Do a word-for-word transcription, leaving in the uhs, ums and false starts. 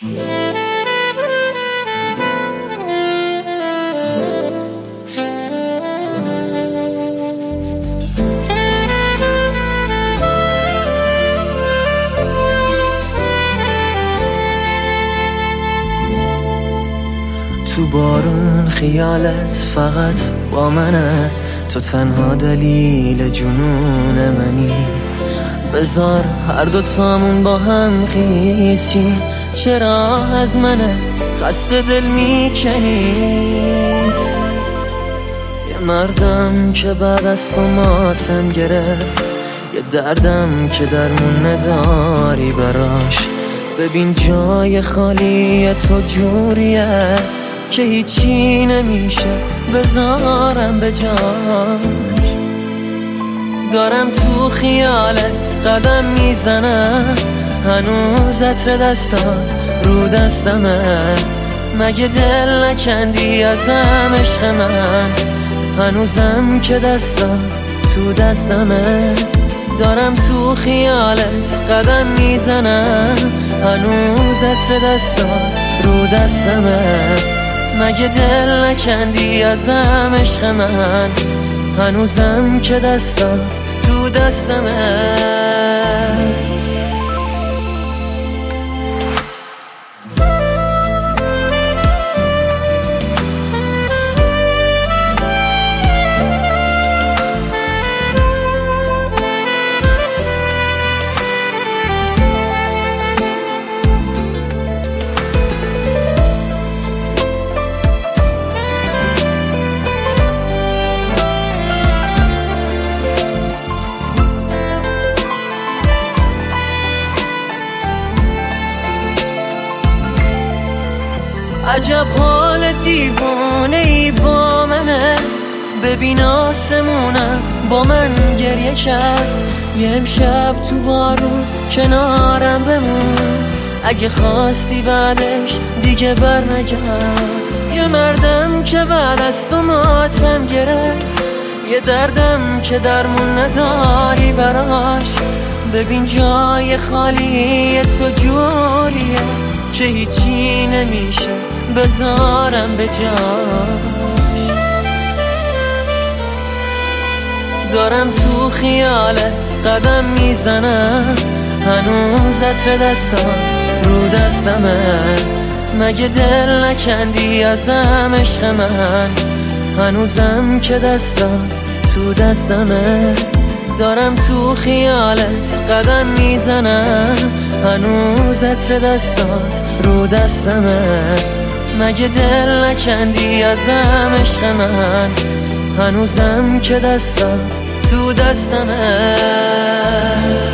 تو بارون خیالت فقط با منه، تو تنها دلیل جنون منی. بذار هر دو تامون با هم خیز چی، چرا از منه قصد دل میکنی؟ یه مردم که بعد از تو ماتم گرفت، یه دردم که درمون نداری براش. ببین جای خالی تو جوریه که هیچی نمیشه بذارم به جاش. دارم تو خیالت قدم میزنم، هنوز عطر دستات رو دستمه. مگه دل نکندی ازم عشق من؟ هنوزم که دستات تو دستمه. دارم تو خیالت قدم میزنم، هنوز عطر دستات رو دستمه. مگه دل نکندی ازم عشق من؟ هنوزم که دستات تو دستمه. عجب حال دیوانه ای با منه، ببین آسمونم با من گریه کرد. یه امشب تو بارون کنارم بمون، اگه خواستی بعدش دیگه بر نگرد. یه مردم که بعد از تو ماتم گرفت، یه دردم که درمون نداری براش. ببین جای خالی تو جوریه که هیچی نمیشه بذارم به جاش. دارم تو خیالت قدم میزنم، هنوز عطر دستات رو دستمه. مگه دل نکندی ازم عشق من؟ هنوزم که دستات تو دستمه. دارم تو خیالت قدم میزنم، هنوز عطر دستات رو دستمه. مگه دل نکندی ازم عشق من؟ هنوزم که دستات تو دستمه.